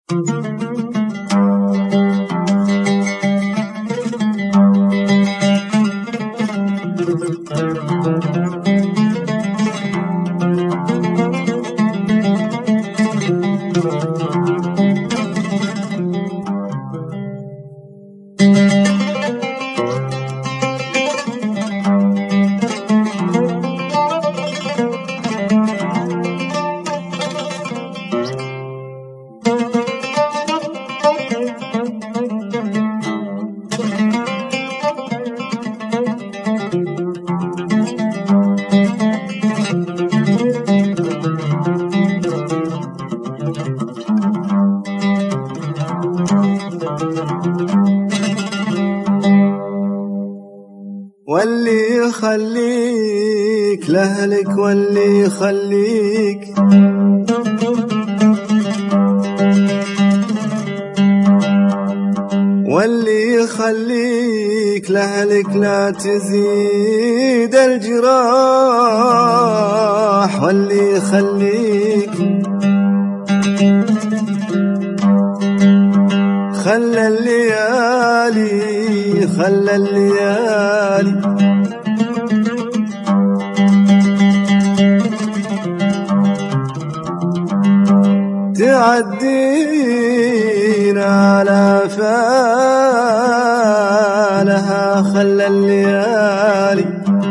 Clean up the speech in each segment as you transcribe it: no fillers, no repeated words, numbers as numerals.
واللي يخليك لأهلك، واللي يخليك واللي يخليك لأهلك، لا تزيد الجراح. واللي يخليك خلى الليالي، خلى الليالي تعدينا على فالها. خلى الليالي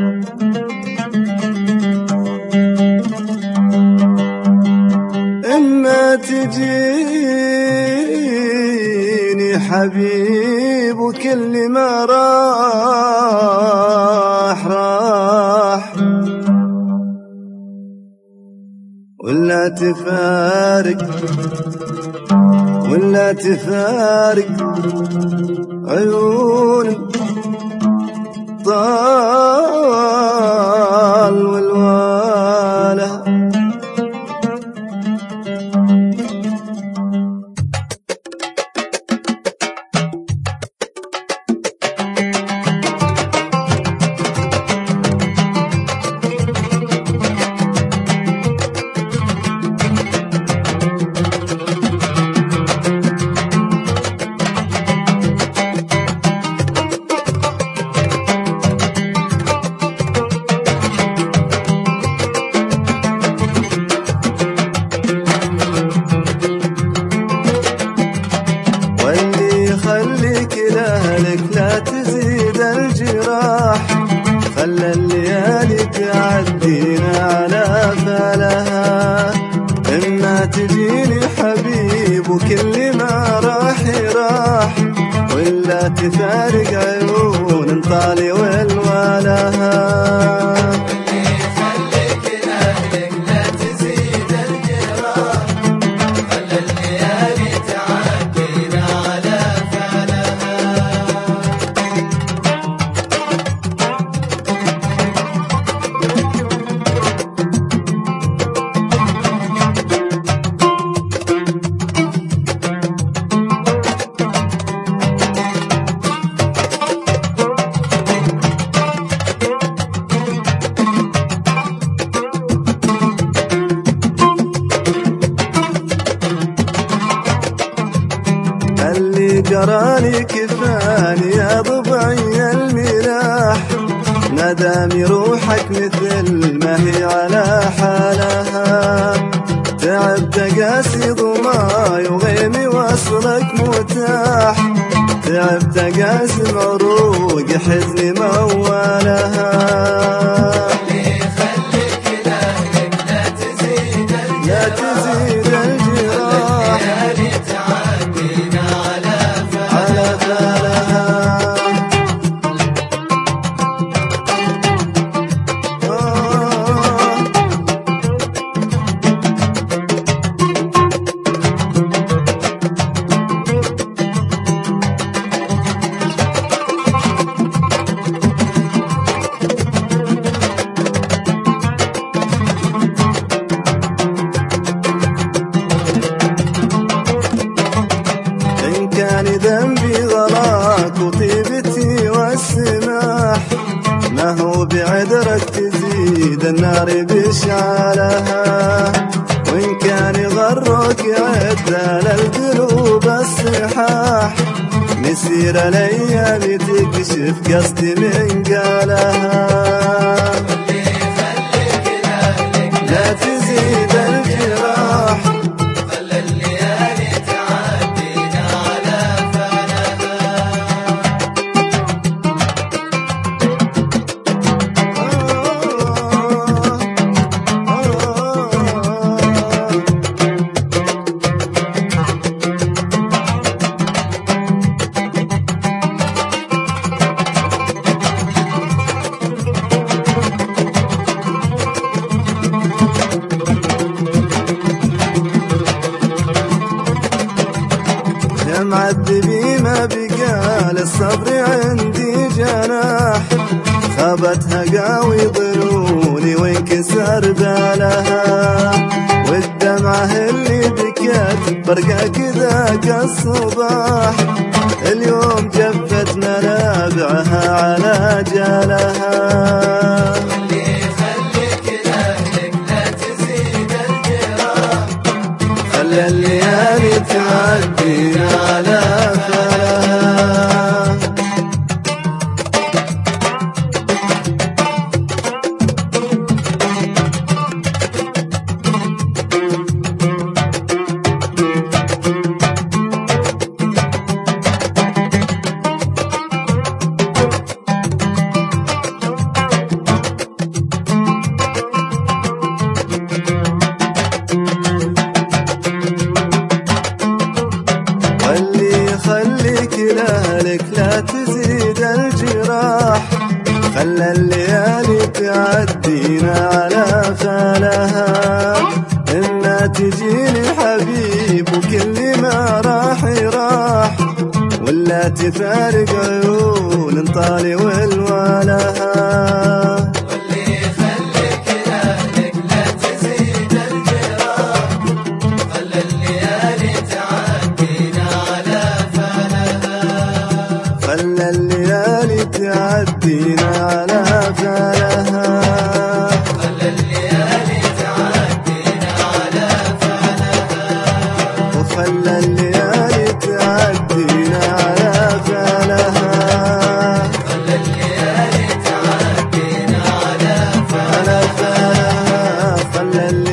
إما تجيني حبيب، وكل ما راح راح، ولا تفارق، ولا تفارق عيوني طال والواله. خليك لأهلك، لا تزيد الجراح. خلى الليالي تعدينا على فالها. إما تجيني حبيب، وكل ما راح راح، ولا تفارق عيون طالي والوالها. اللي جراني كفاني يا ضبعي الملاح. ندامي روحك مثل ما هي على حالها. تعبت قاسي ضماي وغيمي وصلك متاح. تعبت قاسي معروق حزني موالها. لا تزيد الجراح، ذنبي غلاك وطيبتي والسماح. ما هو بعذرك تزيد النار بإشعالها. وإن كان غرك عمرك عدى للقلوب الصحاح، مسير الايام تكشف قصدي من قالها. لا تزيد الجراح، خلى الليالي تعدينا على يا معذبي ما بقى للصبر عندي جناح، خابتها قاوي ظنوني وانكسر بالها، والدمعة اللي بكت برقة كذا كالصباح، اليوم جفت منابعها على جالها. خلى الليالي تعدينا على فلاها. خليك لأهلك لا تزيد الجراح، خلى الليالي تعدينا على خالها. إما تجيني حبيب وكل ما راح يراح، ولا تفارق عيون طالي والوالها. خلى الليالي تعدينا على فالها. خلى الليالي تعدينا على فالها. وخلى الليالي تعدينا على فالها. خلى الليالي تعدينا على فالها. خلى